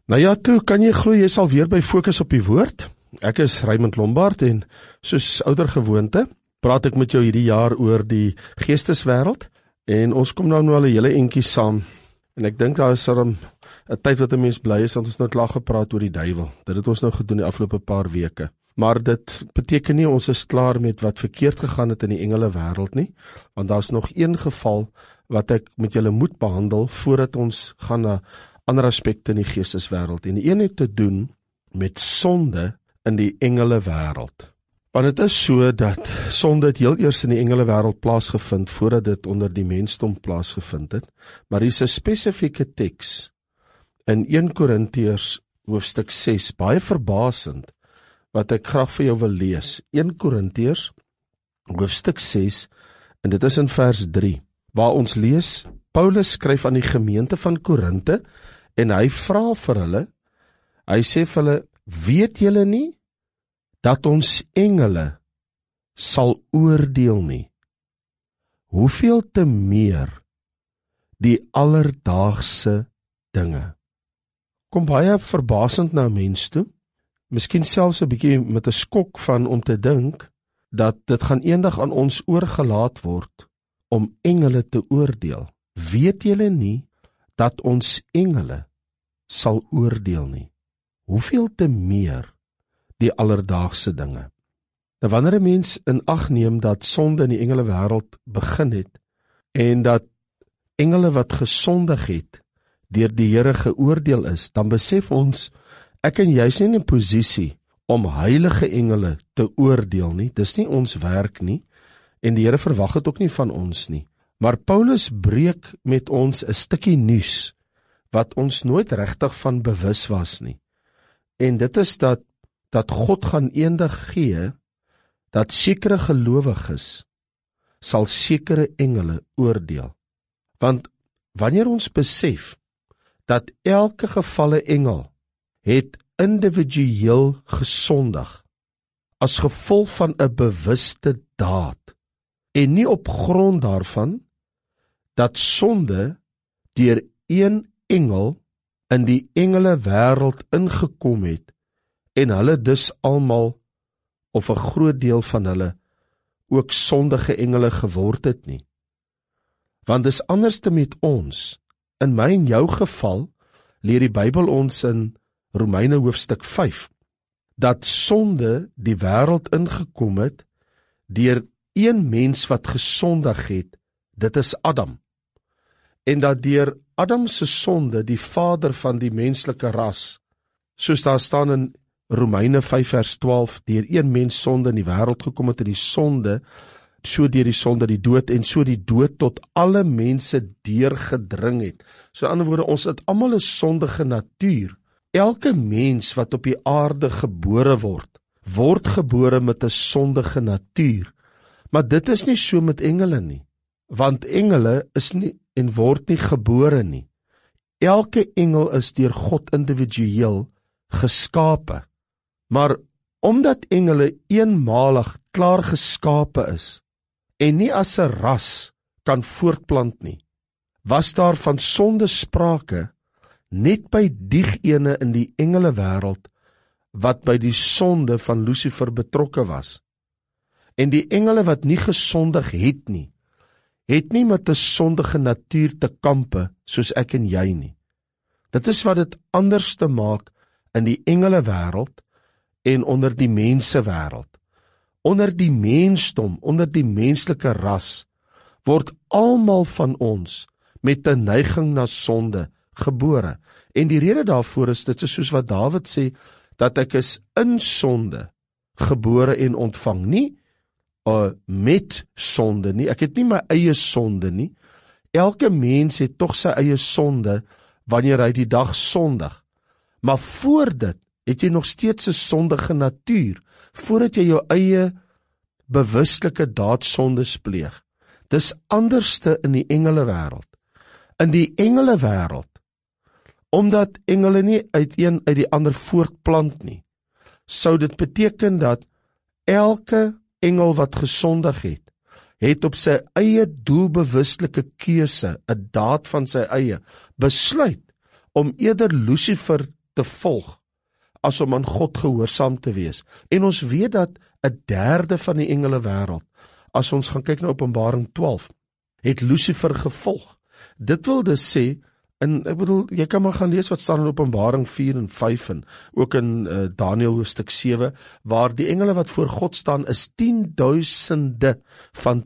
Nou ja, toe kan jy glo jy sal weer by Fokus op die Woord. Ek is Raymond Lombard en soos ouer gewoonte, praat ek met jou hierdie jaar oor die geesteswêreld en ons kom nou al 'n hele entjie saam. En ek dink daar is 'n tyd wat 'n mens bly is, want ons nou klaar gepraat oor die duiwel. Dit het ons nou gedoen die afgelope paar weke. Maar dit beteken nie ons is klaar met wat verkeerd gegaan het in die engele wêreld nie, want daar's nog een geval wat ek met julle moet behandel voordat ons gaan na ander aspekte in die geesteswêreld. En die een het te doen met sonde in die engele wêreld. Want dit is so dat sonde het heel eers in die engele wêreld plaasgevind voordat dit onder die mensdom plaasgevind het. Maar hier is 'n spesifieke teks in 1 Korintiërs hoofstuk 6, baie verbasend, wat ek graag vir jou wil lees. 1 Korintiërs hoofstuk 6, en dit is in vers 3, waar ons lees, Paulus skryf aan die gemeente van Korinte, en hy vra vir hulle, hy sê vir hulle, weet julle nie, dat ons engele sal oordeel nie? Hoeveel te meer die alledaagse dinge? Kom baie verbasend na 'n mens toe, miskien selfs 'n bietjie met 'n skok van om te dink, dat dit gaan eendag aan ons oorgelaat word, om engele te oordeel. Weet julle nie, dat ons engele sal oordeel nie? Hoeveel te meer die alledaagse dinge? Nou wanneer 'n mens in ag neem dat sonde in die engele wêreld begin het, en dat engele wat gesondig het, deur die Here geoordeel is, dan besef ons, ek en jy is nie in 'n posisie om heilige engele te oordeel nie. Dis nie ons werk nie, en die Here verwag dit ook nie van ons nie. Maar Paulus breek met ons 'n stukkie nuus, wat ons nooit regtig van bewus was nie. En dit is dat God gaan eendag gee, dat sekere gelowiges sal sekere engele oordeel. Want wanneer ons besef, dat elke gevalle engel het individueel gesondig, as gevolg van 'n bewuste daad, en nie op grond daarvan, dat sonde deur een engel in die engele wêreld ingekom het, en hulle dus almal, of 'n groot deel van hulle, ook sondige engele geword het nie. Want dis anders te met ons. In my en jou geval, leer die Bybel ons in Romeine hoofstuk 5, dat sonde die wêreld ingekom het, deur een mens wat gesondig het, dit is Adam. En dat deur Adam se sonde, die vader van die menslike ras, soos daar staan in Romeine 5 vers 12, deur een mens sonde in die wêreld gekom het, en die sonde, so deur die sonde die dood, en so die dood tot alle mense deurgedring het. So in ander woorde, ons het almal 'n sondige natuur. Elke mens wat op die aarde gebore word gebore met 'n sondige natuur. Maar dit is nie so met engele nie, want engele is nie en word nie gebore nie. Elke engel is deur God individueel geskape. Maar omdat engele eenmalig klaar geskape is, en nie as 'n ras kan voortplant nie, was daar van sonde sprake, net by diegene in die engele wêreld, wat by die sonde van Lucifer betrokke was. En die engele wat nie gesondig het nie met 'n sondige natuur te kampe, soos ek en jy nie. Dit is wat dit anders te maak in die engele wêreld, en onder die mense wêreld. Onder die mensdom, onder die menslike ras, word almal van ons met 'n neiging na sonde gebore. En die rede daarvoor is dit soos wat Dawid sê, dat ek is in sonde gebore en ontvang, nie met sonde nie. Ek het nie my eie sonde nie. Elke mens het tog sy eie sonde wanneer hy die dag sondig. Maar voor dit het jy nog steeds 'n sondige natuur, voordat jy jou eie bewuslike daadsondes pleeg. Dis anderste in die engele wêreld. In die engele wêreld, omdat engele nie uit een uit die ander voortplant nie, sou dit beteken dat elke engel wat gesondig het op sy eie doelbewuslike keuse, 'n daad van sy eie, besluit om eerder Lucifer te volg, as om aan God gehoorsaam te wees. En ons weet dat 1/3 van die engele wêreld, as ons gaan kyk na Openbaring 12, het Lucifer gevolg. Dit wil dus sê, en ek bedoel, jy kan maar gaan lees wat staan in Openbaring 4 en 5 en ook in Daniël hoofstuk 7, waar die engele wat voor God staan is 10.000 van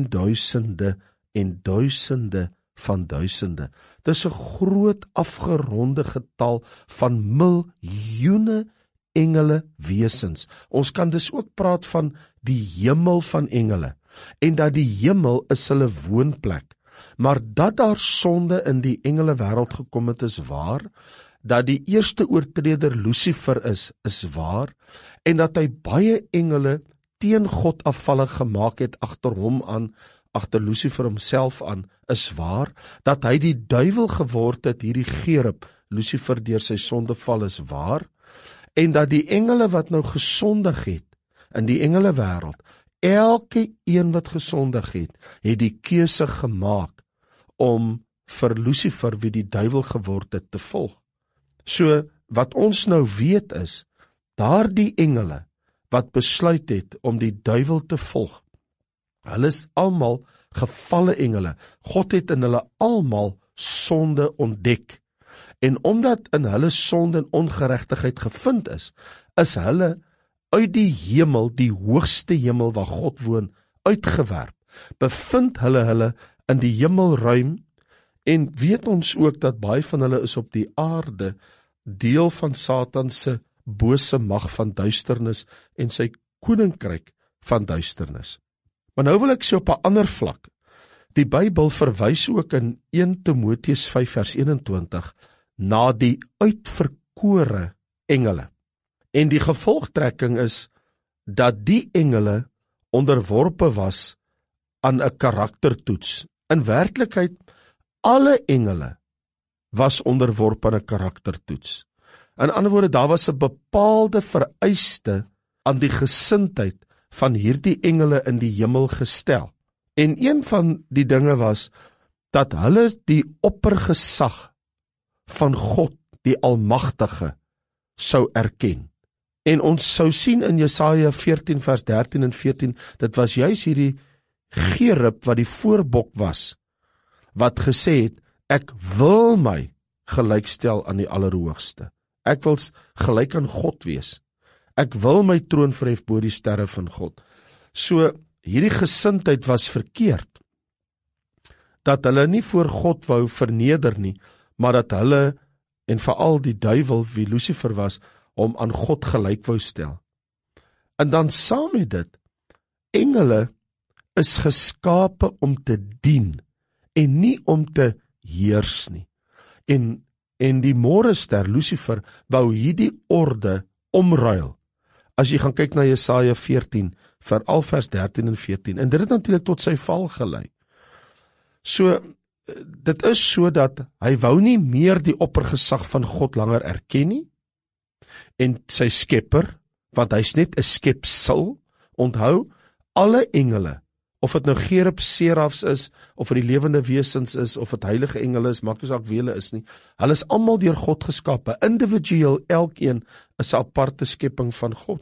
10.000 en duisende van duisende. Dis 'n groot afgeronde getal van miljoene engele wesens. Ons kan dus ook praat van die hemel van engele, en dat die hemel is hulle woonplek. Maar dat daar sonde in die engele wêreld gekom het, is waar. Dat die eerste oortreder Lucifer is waar. En dat hy baie engele teen God afvallig gemaak het agter hom aan, agter Lucifer homself aan, is waar. Dat hy die duiwel geword het, hierdie Gerub, Lucifer deur sy sondeval, is waar. En dat die engele wat nou gesondig het in die engele wêreld, elke een wat gesondig het die keuse gemaak om vir Lucifer, wie die duiwel geword het, te volg. So, wat ons nou weet is, daardie engele wat besluit het om die duiwel te volg, hulle is almal gevalle engele. God het in hulle almal sonde ontdek. En omdat in hulle sonde en ongeregtigheid gevind is hulle uit die hemel, die hoogste hemel waar God woon, uitgewerp. Bevind hulle in die hemelruim, en weet ons ook dat baie van hulle is op die aarde, deel van Satan se bose mag van duisternis en sy koninkryk van duisternis. Maar nou wil ek sê op 'n ander vlak. Die Bybel verwys ook in 1 Timoteus 5 vers 21 na die uitverkore engele. En die gevolgtrekking is dat die engele onderworpe was aan 'n karaktertoets. In werklikheid, alle engele was onderworpe aan 'n karaktertoets. In ander woorde, daar was 'n bepaalde vereiste aan die gesindheid van hierdie engele in die hemel gestel. En een van die dinge was dat hulle die oppergesag van God, die Almagtige, sou erken. En ons sou sien in Jesaja 14 vers 13 en 14, dit was juis hierdie Gerub wat die voorbok was, wat gesê het, ek wil my gelykstel aan die Allerhoogste. Ek wil gelyk aan God wees. Ek wil my troon verhef bo die sterre van God. So, hierdie gesindheid was verkeerd. Dat hulle nie voor God wou verneder nie, maar dat hulle, en veral die duiwel, wie Lucifer was, om aan God gelyk wou stel. En dan saam met dit, engele is geskape om te dien, en nie om te heers nie. En die môrester, Lucifer, wou hierdie orde omruil. As jy gaan kyk na Jesaja 14, veral vers 13 en 14, en dit het natuurlik tot sy val gelei. So, dit is so dat hy wou nie meer die oppergesag van God langer erken nie, en sy skepper, want hy's net 'n skepsel. Onthou, alle engele, of dit nou Gerub, serafs is, of dit die lewende wesens is, of dit heilige engele is, maak nie saak wie hulle is nie, hulle is almal deur God geskape, individueel, elkeen is 'n aparte skepping van God.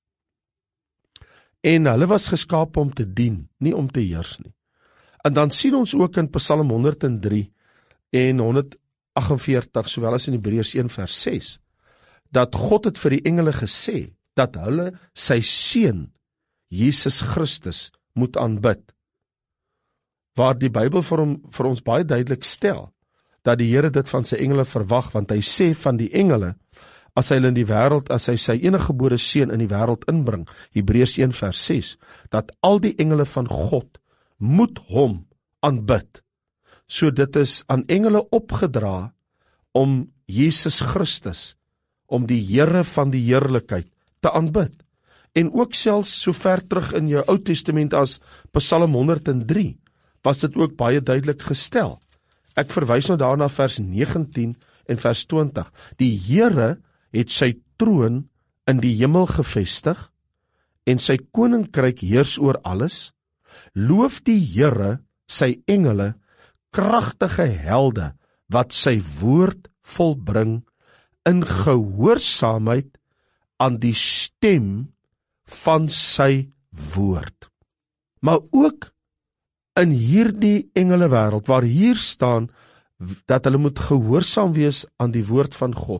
En hulle was geskape om te dien, nie om te heers nie. En dan sien ons ook in Psalm 103 en 148, sowel as in Hebreërs 1 vers 6, dat God het vir die engele gesê, dat hulle sy seun, Jesus Christus, moet aanbid. Waar die Bybel vir ons baie duidelik stel, dat die Here dit van sy engele verwag, want hy sê van die engele, as hy in die wêreld, as hy sy eniggebore seun in die wêreld inbring, Hebreërs 1 vers 6, dat al die engele van God moet hom aanbid. So dit is aan engele opgedra om Jesus Christus, om die Here van die heerlikheid te aanbid. En ook selfs so ver terug in jou Ou Testament as Psalm 103, was dit ook baie duidelik gestel. Ek verwys nou daarna vers 19 en vers 20. Die Here het sy troon in die hemel gevestig, en sy koninkryk heers oor alles. Loof die Here sy engele, kragtige helde, wat sy woord volbring in gehoorsaamheid aan die stem van sy woord. Maar ook in hierdie engelewêreld, waar hier staan, dat hulle moet gehoorsaam wees aan die woord van God,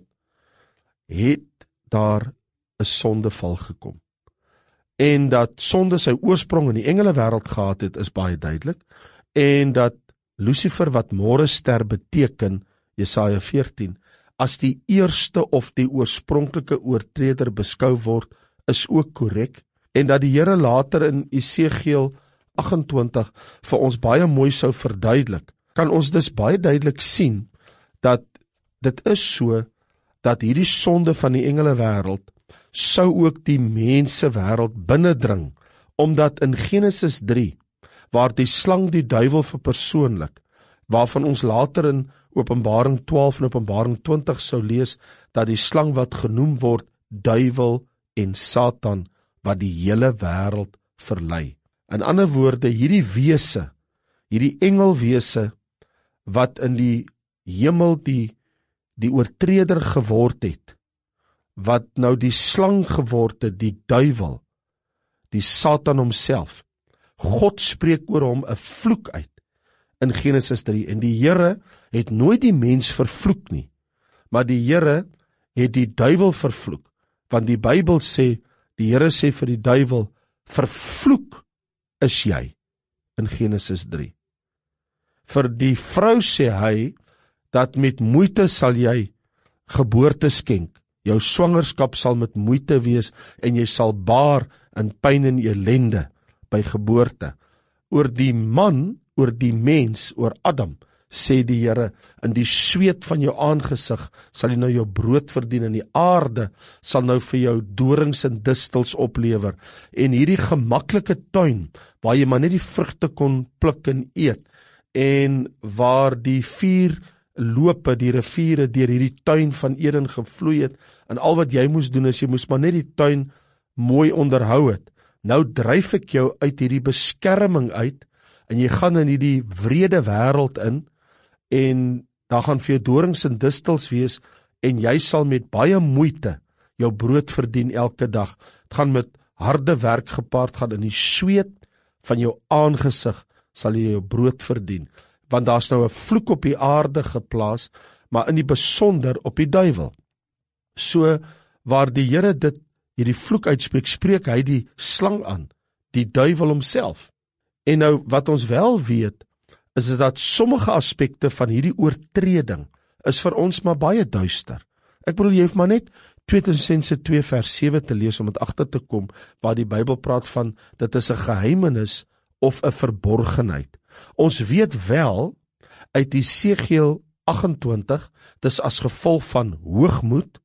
het daar 'n sondeval gekom. En dat sonde sy oorsprong in die engelewêreld gehad het, is baie duidelik, en dat Lucifer, wat môrester beteken, Jesaja 14, as die eerste of die oorspronklike oortreder beskou word, is ook korrek, en dat die Here later in Esegiel 28 vir ons baie mooi sou verduidelik, kan ons dus baie duidelik sien, dat dit is so, dat hierdie sonde van die engelewêreld sou ook die mensewêreld binnendring, omdat in Genesis 3, waar die slang die duiwel verpersoonlik, waarvan ons later in Openbaring 12 en Openbaring 20 sou lees, dat die slang wat genoem word, duiwel en Satan, wat die hele wêreld verlei. In ander woorde, hierdie wese, hierdie engelwese, wat in die hemel die oortreder geword het, wat nou die slang geword het, die duiwel, die Satan homself. God spreek oor hom 'n vloek uit in Genesis 3, en die Here het nooit die mens vervloek nie, maar die Here het die duiwel vervloek, want die Bybel sê, die Here sê vir die duiwel, vervloek is jy, in Genesis 3. Vir die vrou sê hy, dat met moeite sal jy geboorte skenk, jou swangerskap sal met moeite wees, en jy sal baar in pyn en ellende by geboorte. Oor die man, oor die mens, oor Adam, sê die Here, in die sweet van jou aangesig sal jy nou jou brood verdien, en die aarde sal nou vir jou dorings en distels oplewer, en hierdie gemaklike tuin, waar jy maar net die vrugte kon pluk en eet, en waar die 4 lope, die riviere, deur hierdie tuin van Eden gevloei het, en al wat jy moes doen is, jy moes maar net die tuin mooi onderhou het. Nou dryf ek jou uit hierdie beskerming uit, en jy gaan in hierdie wrede wêreld in, en daar gaan vir jou dorings en distels wees, en jy sal met baie moeite jou brood verdien elke dag. Het gaan met harde werk gepaard gaan, in die sweet van jou aangesig sal jy jou brood verdien, want daar's nou 'n vloek op die aarde geplaas, maar in die besonder op die duiwel. So, waar die Here hierdie vloek uitspreek, spreek hy die slang aan, die duiwel homself. En nou, wat ons wel weet, is dat sommige aspekte van hierdie oortreding is vir ons maar baie duister. Ek bedoel, jy hoef maar net 2 Tessalonisense 2 vers 7 te lees om dit agter te kom, waar die Bybel praat van, dit is 'n geheimenis of 'n verborgenheid. Ons weet wel, uit Esegiel 28, dis as gevolg van hoogmoed,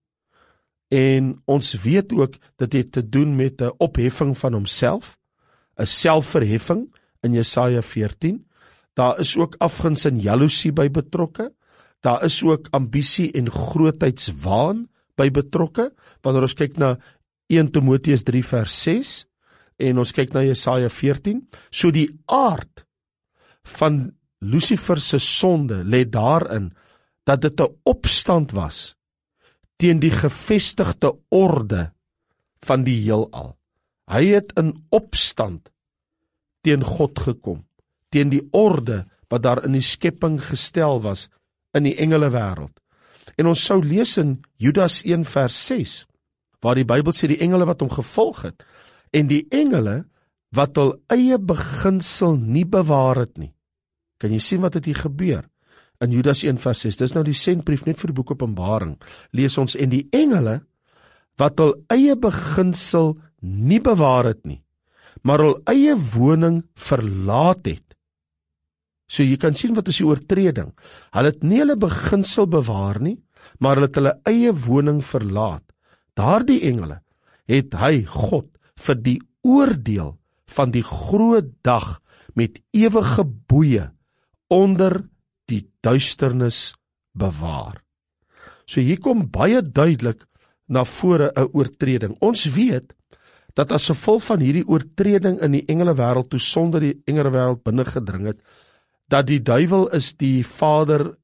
en ons weet ook, dit het te doen met 'n opheffing van homself, 'n selfverheffing in Jesaja 14, daar is ook afguns en jaloesie by betrokke, daar is ook ambisie en grootheidswaan by betrokke, wanneer ons kyk na 1 Timoteus 3 vers 6, en ons kyk na Jesaja 14, so die aard van Lucifer se sonde lê daarin, dat dit 'n opstand was, teen die gevestigde orde van die heelal. Hy het in opstand teen God gekom, teen die orde wat daar in die skepping gestel was, in die engelewêreld. En ons sou lees in Judas 1 vers 6, waar die Bybel sê die engele wat hom gevolg het, en die engele wat hul eie beginsel nie bewaar het nie. Kan jy sien wat het hier gebeur? In Judas 1 vers 6, dis nou die sendbrief net vir die boek Openbaring, lees ons, en die engele wat hul eie beginsel nie bewaar het nie, maar hul eie woning verlaat het. So jy kan sien wat is die oortreding. Hulle het nie hulle beginsel bewaar nie, maar hulle het hulle eie woning verlaat. Daardie engele het hy, God, vir die oordeel van die groot dag met ewige boeye onder die duisternis bewaar. So hier kom baie duidelik na vore 'n oortreding. Ons weet dat as gevolg van hierdie oortreding in die engelewêreld, toe sonde die engelewêreld binne gedring het, dat die duiwel is die vader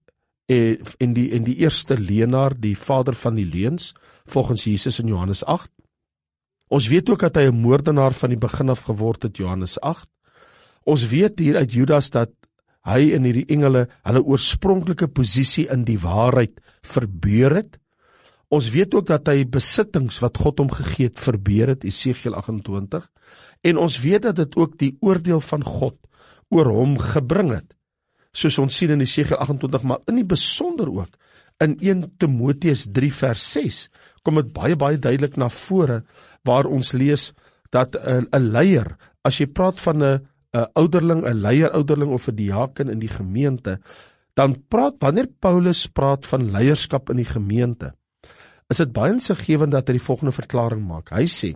en die eerste leenaar, die vader van die leuns, volgens Jesus in Johannes 8. Ons weet ook dat hy 'n moordenaar van die begin af geword het, Johannes 8. Ons weet hier uit Judas dat hy en hierdie engele hulle oorspronklike posisie in die waarheid verbeur het. Ons weet ook dat hy besittings wat God hom gegee het verbeur het, Esegiel 28. En ons weet dat dit ook die oordeel van God oor hom gebring het, soos ons sien in Esegiel 28, maar in die besonder ook in 1 Timoteus 3 vers 6 kom dit baie duidelik na vore, waar ons lees dat 'n leier, as jy praat van 'n ouderling, 'n leier-ouderling of 'n diaken in die gemeente, dan wanneer Paulus praat van leierskap in die gemeente, is dit baie insiggewend dat hy die volgende verklaring maak. Hy sê,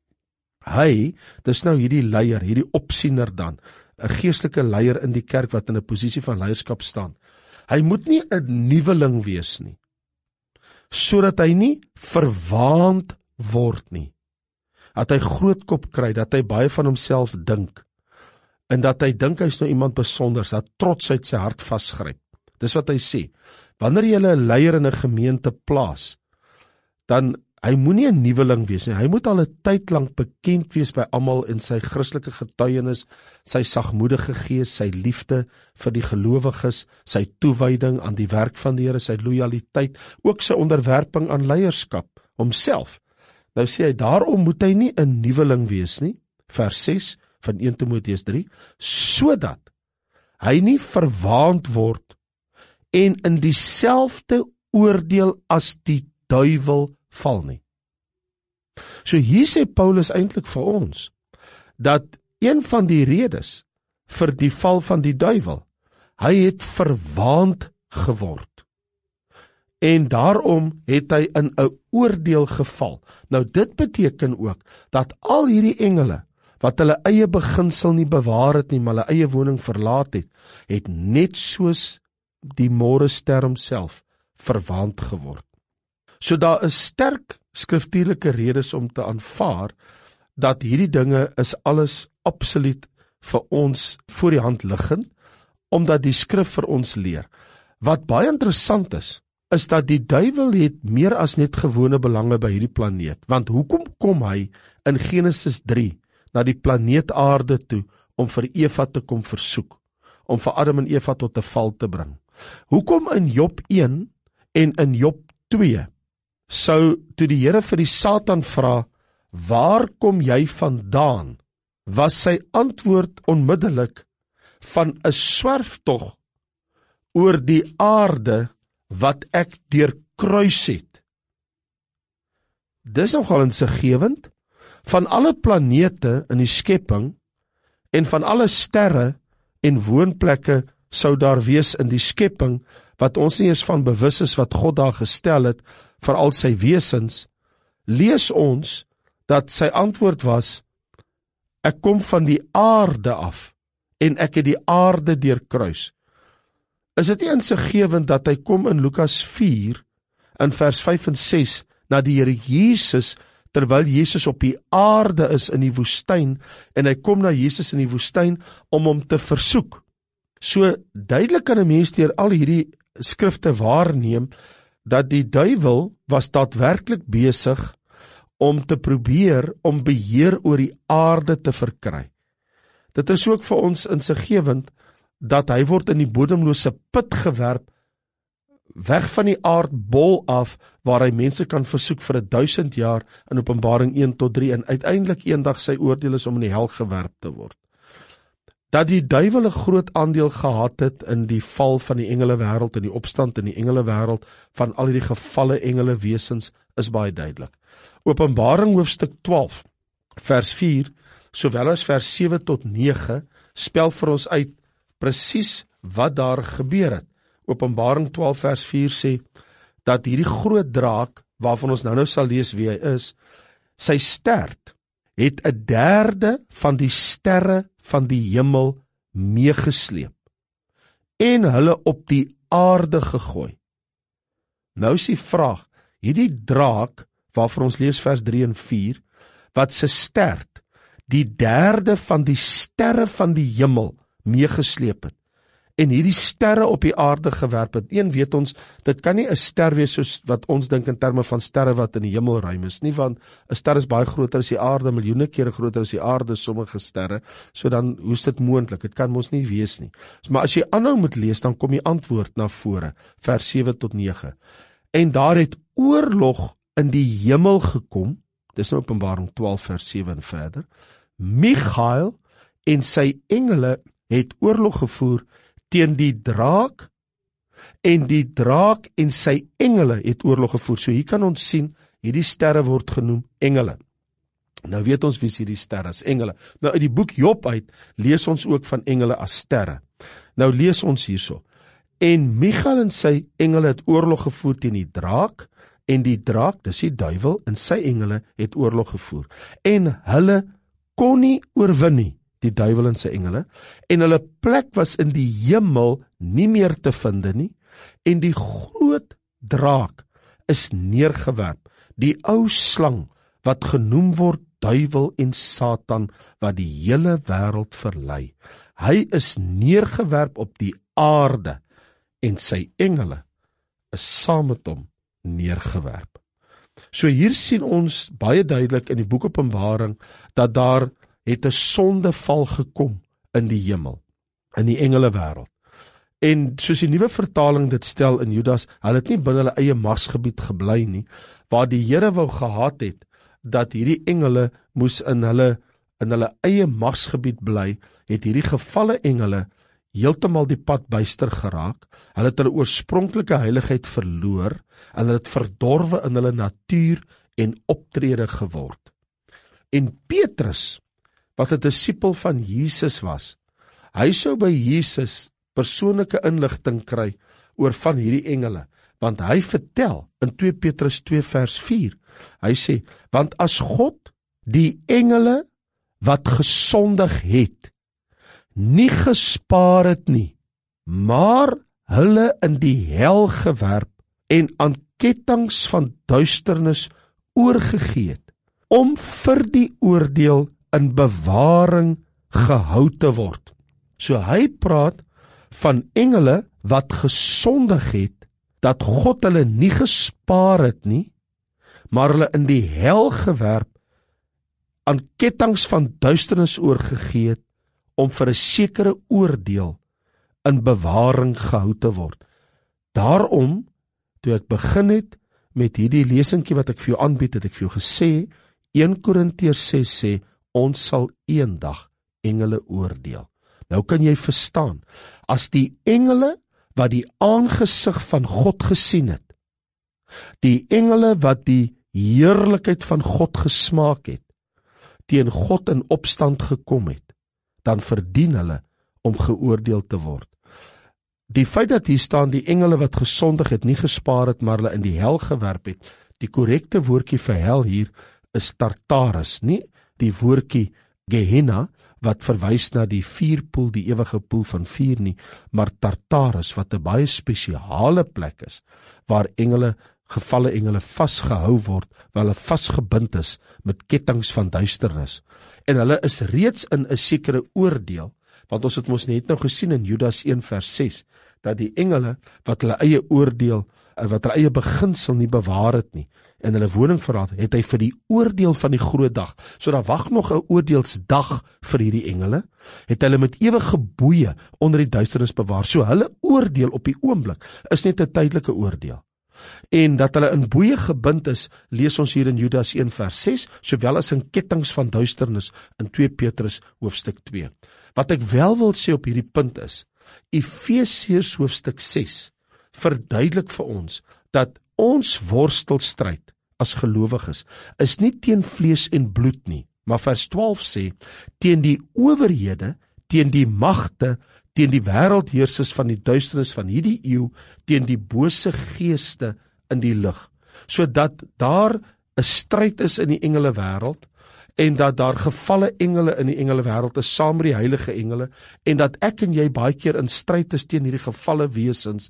dis nou hierdie leier, hierdie opsiener dan, 'n geestelike leier in die kerk wat in 'n posisie van leierskap staan. Hy moet nie 'n nuweling wees nie, sodat hy nie verwaand word nie. Dat hy groot kop kry, dat hy baie van homself dink, en dat hy dink hy is nou iemand besonders, dat trotsheid sy hart vasgryp. Dis wat hy sê. Wanneer jy 'n leier in 'n gemeente plaas, dan hy moenie 'n nuweling wees nie. Hy moet al 'n tyd lank bekend wees by almal in sy Christelike getuienis, sy sagmoedige gees, sy liefde vir die gelowiges, sy toewyding aan die werk van die Here, sy lojaliteit, ook sy onderwerping aan leierskap, homself. Nou sê hy, daarom moet hy nie 'n nuweling wees nie, vers 6 van 1 Timoteus 3, sodat hy nie verwaand word en in dieselfde oordeel as die duiwel val nie. So hier sê Paulus eintlik vir ons, dat een van die redes vir die val van die duiwel, hy het verwaand geword. En daarom het hy in 'n oordeel geval. Nou dit beteken ook, dat al hierdie engele, wat hulle eie beginsel nie bewaar het nie, maar hulle eie woning verlaat het, het net soos die môrester homself verwaand geword. So daar is sterk skriftuurlike redes om te aanvaar, dat hierdie dinge is alles absoluut vir ons voor die hand liggend, omdat die skrif vir ons leer. Wat baie interessant is dat die duiwel het meer as net gewone belange by hierdie planeet. Want hoekom kom hy in Genesis 3 na die planeet aarde toe om vir Eva te kom versoek, om vir Adam en Eva tot 'n val te bring? Hoekom in Job 1 en in Job 2 sou toe die Here vir die Satan vra, waar kom jy vandaan? Was sy antwoord onmiddellik van 'n swerftog oor die aarde wat ek deurkruis het. Dis nogal insiggewend. Van alle planete in die skepping en van alle sterre en woonplekke sou daar wees in die skepping wat ons nie eens van bewus is wat God daar gestel het vir al sy wesens, lees ons dat sy antwoord was, ek kom van die aarde af en ek het die aarde deurkruis. Is dit nie insiggewend dat hy kom in Lukas 4 in vers 5 en 6 na die Here Jesus, terwyl Jesus op die aarde is in die woestyn, en hy kom na Jesus in die woestyn om hom te versoek. So duidelik kan 'n mens deur al hierdie skrifte waarneem dat die duiwel was daadwerklik besig om te probeer om beheer oor die aarde te verkry. Dit is ook vir ons insiggewend dat hy word in die bodemlose put gewerp, weg van die aardbol af, waar hy mense kan versoek vir 1000 jaar in Openbaring 1 tot 3, en uiteindelik eendag sy oordeel is om in die hel gewerp te word. Dat die duiwel 'n groot aandeel gehad het in die val van die engele wêreld, in die opstand in die engele wêreld, van al die gevalle engele wesens, is baie duidelik. Openbaring hoofstuk 12, vers 4, sowel as vers 7 tot 9, spel vir ons uit presies wat daar gebeur het. Openbaring 12 vers 4 sê, dat hierdie groot draak, waarvan ons nou sal lees wie hy is, sy stert, het 1/3 van die sterre van die hemel meegesleep, en hulle op die aarde gegooi. Nou is die vraag, hierdie draak, waarvan ons lees vers 3 en 4, wat sy stert, die 1/3 van die sterre van die hemel meegesleep het, en hierdie sterre op die aarde gewerp het. Een weet ons, dit kan nie 'n ster wees soos wat ons dink in terme van sterre wat in die hemelruim is nie, want 'n ster is baie groter as die aarde, miljoene kere groter as die aarde, sommige sterre, so dan hoe's dit moontlik? Dit kan mos nie wees nie. Maar as jy aanhou moet lees, dan kom die antwoord na vore, vers 7 tot 9. En daar het oorlog in die hemel gekom, dis nou Openbaring 12 vers 7 en verder. Michael en sy engele het oorlog gevoer teen die draak, en die draak en sy engele het oorlog gevoer. So hier kan ons sien, hierdie sterre word genoem engele. Nou weet ons wie is hierdie sterre as engele. Nou uit die boek Job uit lees ons ook van engele as sterre. Nou lees ons hierso. En Michael en sy engele het oorlog gevoer teen die draak, en die draak, dis die duiwel, en sy engele het oorlog gevoer. En hulle kon nie oorwin nie, die duiwel en sy engele, en hulle plek was in die hemel nie meer te vind nie, en die groot draak is neergewerp, die ou slang wat genoem word duiwel en Satan, wat die hele wêreld verlei. Hy is neergewerp op die aarde, en sy engele is saam met hom neergewerp. So hier sien ons baie duidelik in die boek Openbaring, dat daar het 'n sondeval gekom in die hemel, in die engele wêreld. En soos die nuwe vertaling dit stel in Judas, hulle het nie binne hulle eie magsgebied gebly nie, waar die Here wou gehad het, dat hierdie engele moes in hulle eie magsgebied bly, het hierdie gevalle engele heeltemal die pad byster geraak, hulle het hulle oorspronklike heiligheid verloor, en hulle het verdorwe in hulle natuur en optrede geword. En Petrus, wat 'n disipel van Jesus was, hy sou by Jesus persoonlike inligting kry oor van hierdie engele, want hy vertel in 2 Petrus 2 vers 4, hy sê, want as God die engele wat gesondig het, nie gespaar het nie, maar hulle in die hel gewerp en aan kettinge van duisternis oorgegee het, om vir die oordeel in bewaring gehou te word. So hy praat van engele wat gesondig het, dat God hulle nie gespaar het nie, maar hulle in die hel gewerp, aan kettinge van duisternis oorgegee het, om vir 'n sekere oordeel in bewaring gehou te word. Daarom, toe ek begin het met hierdie lesingkie wat ek vir jou aanbied, het ek vir jou gesê, 1 Korintiërs 6 sê, ons sal eendag engele oordeel. Nou kan jy verstaan, as die engele wat die aangesig van God gesien het, die engele wat die heerlikheid van God gesmaak het, teen God in opstand gekom het, dan verdien hulle om geoordeel te word. Die feit dat hier staan, die engele wat gesondig het, nie gespaar het, maar hulle in die hel gewerp het, die korrekte woordjie vir hel hier is Tartarus, nie die woordjie Gehenna, wat verwys na die vuurpoel, die ewige poel van vuur nie, maar Tartarus, wat 'n baie spesiale plek is, waar engele, gevalle engele vasgehou word, waar hulle vasgebind is met kettinge van duisternis. En hulle is reeds in 'n sekere oordeel, want ons het mos net nou gesien in Judas 1 vers 6, dat die engele wat hulle eie oordeel, wat hulle eie beginsel nie bewaar het nie, en hulle woning verraad, het hy vir die oordeel van die groot dag, so daar wag nog 'n oordeelsdag vir hierdie engele, het hulle met ewige boeye onder die duisternis bewaar, so hulle oordeel op die oomblik is net 'n tydelike oordeel. En dat hulle in boeye gebind is, lees ons hier in Judas 1 vers 6, sowel as in kettinge van duisternis in 2 Petrus hoofstuk 2. Wat ek wel wil sê op hierdie punt is, Efesiërs hoofstuk 6 verduidelik vir ons, dat ons worstelstryd as gelowiges is nie teen vlees en bloed nie, maar vers 12 sê, teen die owerhede, teen die magte, teen die wêreldheersers van die duisternis van hierdie eeu, teen die bose geeste in die lig, sodat daar 'n stryd is in die engele wêreld, en dat daar gevalle engele in die engele wêreld is, saam met die heilige engele, en dat ek en jy baie keer in stryd is teen hierdie gevalle wesens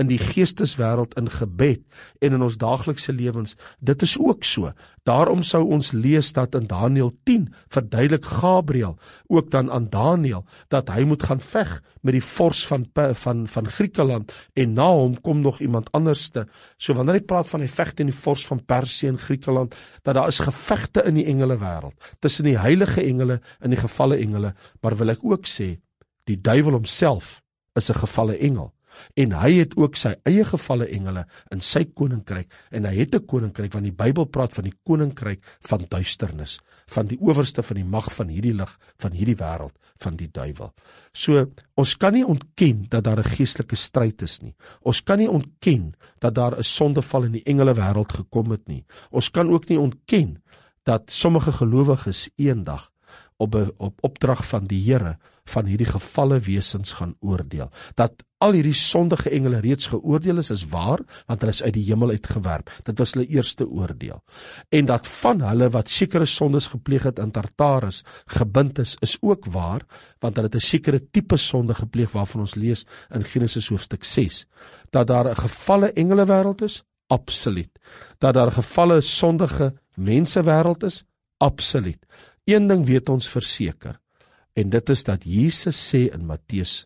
in die geesteswêreld in gebed en in ons daaglikse lewens, dit is ook so. Daarom sou ons lees dat in Daniël 10 verduidelik Gabriël ook dan aan Daniël dat hy moet gaan veg met die vors van Griekeland en na hom kom nog iemand anderste. So wanneer hy praat van hy veg teen die vors van Persië en Griekeland, dat daar is gevegte in die engelewêreld, tussen die heilige engele en die gevalle engele, maar wil ek ook sê, die duiwel homself is 'n gevalle engel. En hy het ook sy eie gevalle engele in sy koninkryk, en hy het 'n koninkryk, want die Bybel praat van die koninkryk van duisternis, van die owerste van die mag van hierdie lig, van hierdie wêreld, van die duiwel. So, ons kan nie ontken dat daar 'n geestelike stryd is nie. Ons kan nie ontken dat daar 'n sondeval in die engele wêreld gekom het nie. Ons kan ook nie ontken dat sommige gelowiges eendag op opdrag van die Here van hierdie gevalle wesens gaan oordeel. Dat al hierdie sondige engele reeds geoordeel is waar, want hulle is uit die hemel uitgewerp. Dit was hulle eerste oordeel. En dat van hulle wat sekere sondes gepleeg het in Tartarus gebind is ook waar, want hulle het 'n sekere tipe sonde gepleeg waarvan ons lees in Genesis hoofstuk 6. Dat daar 'n gevalle engele wêreld is, absoluut. Dat daar 'n gevalle sondige mense wêreld is, absoluut. Een ding weet ons verseker, en dit is dat Jesus sê in Matteus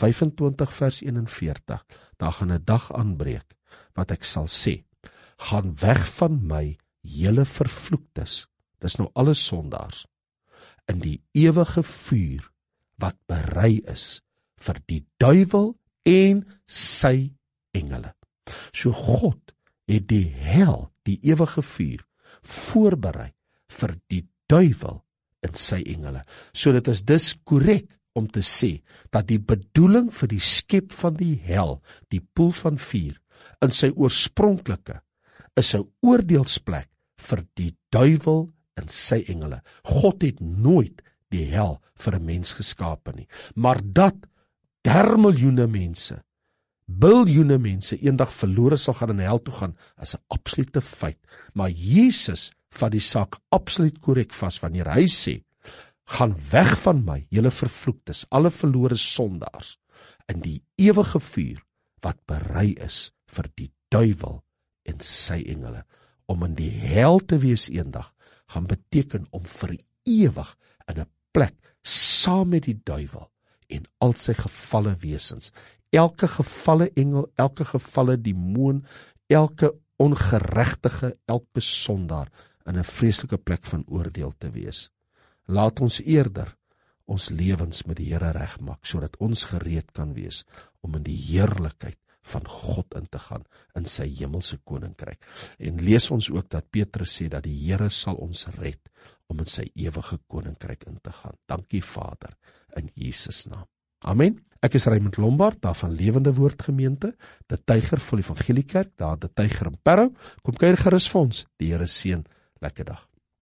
25 vers 41, daar gaan 'n dag aanbreek, wat ek sal sê, gaan weg van my, julle vervloektes, dis nou alle sondaars, in die ewige vuur, wat berei is, vir die duiwel en sy engele. So God het die hel, die ewige vuur, voorberei, vir die duiwel en sy engele. So dit is dus korrek om te sê, dat die bedoeling vir die skep van die hel, die poel van vuur, in sy oorspronklike, is 'n oordeelsplek vir die duiwel en sy engele. God het nooit die hel vir 'n mens geskape nie, maar dat miljoene mense, biljoene mense eendag verlore sal gaan in hel toe gaan, is 'n absolute feit. Maar Jesus vat die saak absoluut korrek vas wanneer hy sê, gaan weg van my, julle vervloektes, alle verlore sondaars, in die ewige vuur, wat berei is vir die duiwel en sy engele. Om in die hel te wees eendag, gaan beteken om vir ewig in 'n plek, saam met die duiwel, en al sy gevalle wesens, elke gevalle engel, elke gevalle demoon, elke ongeregtige, elke sondaar, in 'n vreeslike plek van oordeel te wees. Laat ons eerder ons lewens met die Here regmaak, sodat ons gereed kan wees om in die heerlikheid van God in te gaan, in sy hemelse koninkryk. En lees ons ook dat Petrus sê dat die Here sal ons red om in sy ewige koninkryk in te gaan. Dankie Vader, in Jesus naam. Amen. Ek is Raymond Lombard, daar van Lewende Woord Gemeente, De Tyger van die Evangeliekerk, daar De Tyger in Parow. Kom kuier gerus vir ons. Die Here seën. Lekker dag.